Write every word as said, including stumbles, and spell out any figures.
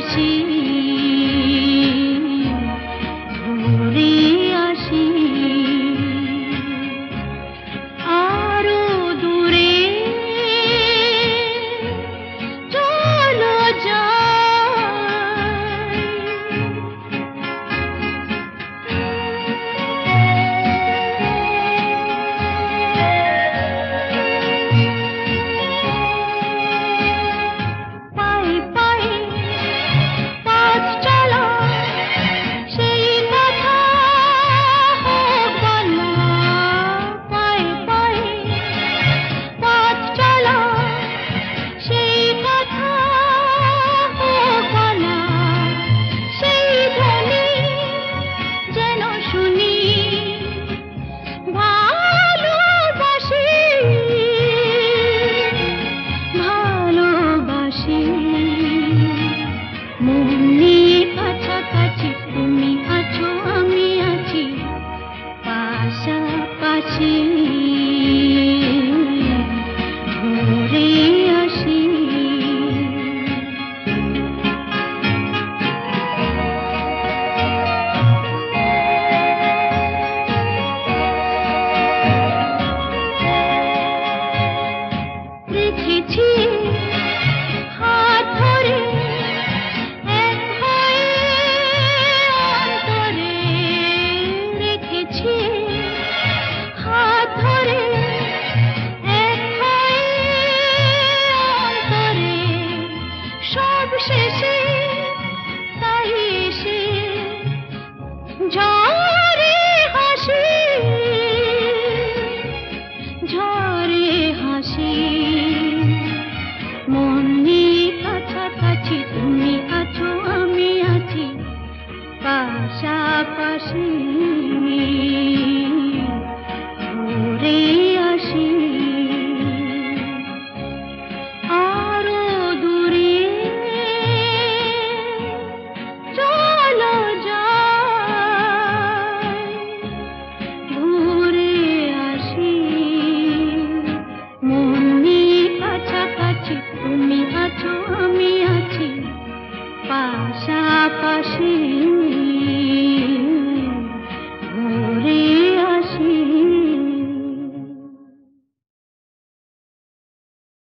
আসি ঘুরে আসি আরো দূরে চলো যাই পায়ে পায়ে পথ চলা সেই কথা হোক বলা পায়ে পায়ে পথ চলা সেই কথা হোক বলা সেই ধ্বনি যেন শুনি ভালোবাসি ভালোবাসি মন নিয়ে কাছাকাছি তুমি আছো আমি আছি পাশাপাশি ঘুরে আসি রেখেছি হাত ধরে এক হয়ে অন্তরে রেখেছি হাত ধরে এক হয়ে অন্তরে সব শেষে তাই এসে ঝরে হাসি ঝরে হাসি মন নিয়ে কাছাকাছি তুমি আছো আমি আছি পাশাপাশি ঘুরে আসি আরো দূরে চলো যাই ঘুরে আসি মন নিয়ে কাছাকাছি তুমি আছো আমি আছি পাশাপাশি